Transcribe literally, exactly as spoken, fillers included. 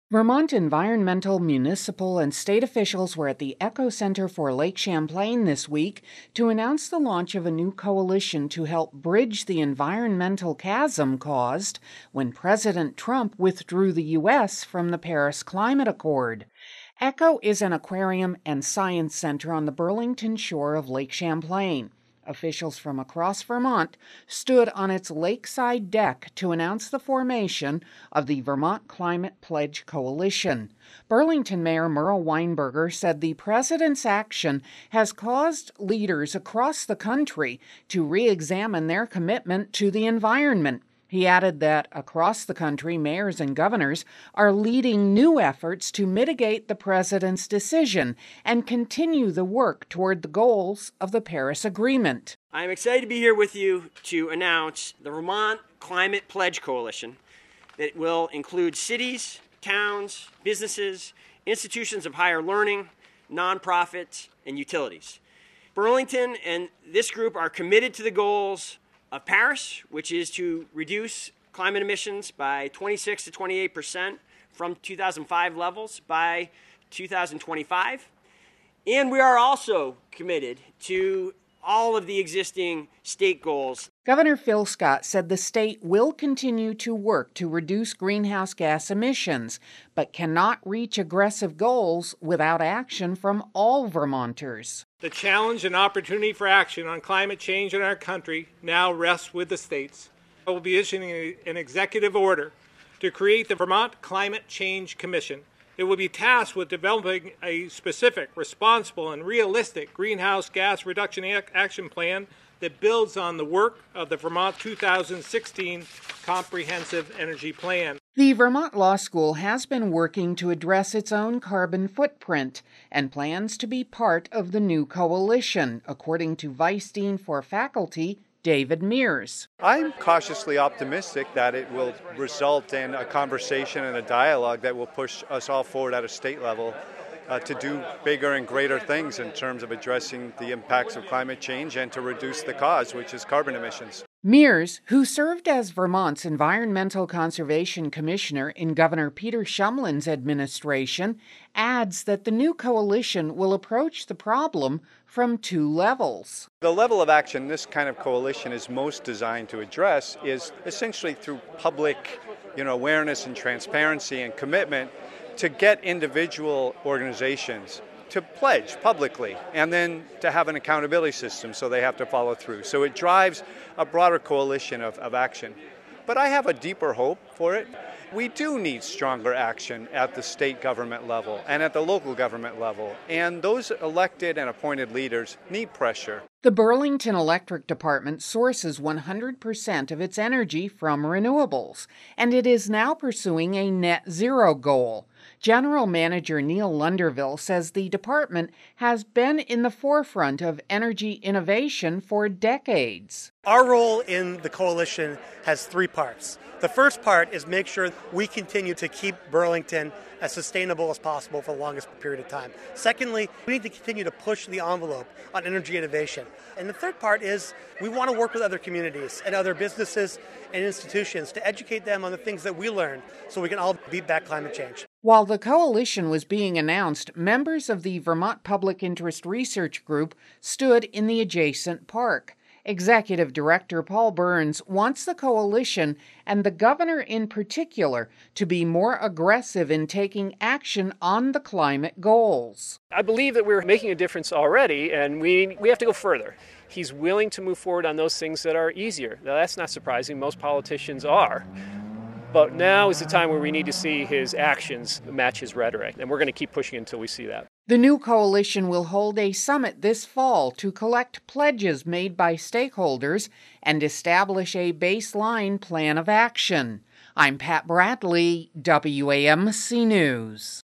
Vermont environmental, municipal, and state officials were at the Echo Center for Lake Champlain this week to announce the launch of a new coalition to help bridge the environmental chasm caused when President Trump withdrew the U S from the Paris Climate Accord. Echo is an aquarium and science center on the Burlington shore of Lake Champlain. Officials from across Vermont stood on its lakeside deck to announce the formation of the Vermont Climate Pledge Coalition. Burlington Mayor Merle Weinberger said the president's action has caused leaders across the country to re-examine their commitment to the environment. He added that across the country, mayors and governors are leading new efforts to mitigate the president's decision and continue the work toward the goals of the Paris Agreement. I'm excited to be here with you to announce the Vermont Climate Pledge Coalition that will include cities, towns, businesses, institutions of higher learning, nonprofits, and utilities. Burlington and this group are committed to the goals of Paris, which is to reduce climate emissions by twenty-six to twenty-eight percent from two thousand five levels by two thousand twenty-five. And we are also committed to all of the existing state goals. Governor Phil Scott said the state will continue to work to reduce greenhouse gas emissions, but cannot reach aggressive goals without action from all Vermonters. The challenge and opportunity for action on climate change in our country now rests with the states. I will be issuing a, an executive order to create the Vermont Climate Change Commission. It will be tasked with developing a specific, responsible, and realistic greenhouse gas reduction ac- action plan that builds on the work of the Vermont two thousand sixteen Comprehensive Energy Plan. The Vermont Law School has been working to address its own carbon footprint and plans to be part of the new coalition, according to Vice Dean for Faculty David Mears. I'm cautiously optimistic that it will result in a conversation and a dialogue that will push us all forward at a state level uh, to do bigger and greater things in terms of addressing the impacts of climate change and to reduce the cause, which is carbon emissions. Mears, who served as Vermont's Environmental Conservation Commissioner in Governor Peter Shumlin's administration, adds that the new coalition will approach the problem from two levels. The level of action this kind of coalition is most designed to address is essentially through public, you know, awareness and transparency and commitment to get individual organizations to pledge publicly and then to have an accountability system so they have to follow through. So it drives a broader coalition of, of action. But I have a deeper hope for it. We do need stronger action at the state government level and at the local government level, and those elected and appointed leaders need pressure. The Burlington Electric Department sources one hundred percent of its energy from renewables, and it is now pursuing a net zero goal. General Manager Neil Lunderville says the department has been in the forefront of energy innovation for decades. Our role in the coalition has three parts. The first part is make sure we continue to keep Burlington as sustainable as possible for the longest period of time. Secondly, we need to continue to push the envelope on energy innovation. And the third part is we want to work with other communities and other businesses and institutions to educate them on the things that we learned so we can all beat back climate change. While the coalition was being announced, members of the Vermont Public Interest Research Group stood in the adjacent park. Executive Director Paul Burns wants the coalition, and the governor in particular, to be more aggressive in taking action on the climate goals. I believe that we're making a difference already, and we we have to go further. He's willing to move forward on those things that are easier. Now, that's not surprising. Most politicians are. But now is the time where we need to see his actions match his rhetoric, and we're going to keep pushing until we see that. The new coalition will hold a summit this fall to collect pledges made by stakeholders and establish a baseline plan of action. I'm Pat Bradley, W A M C News.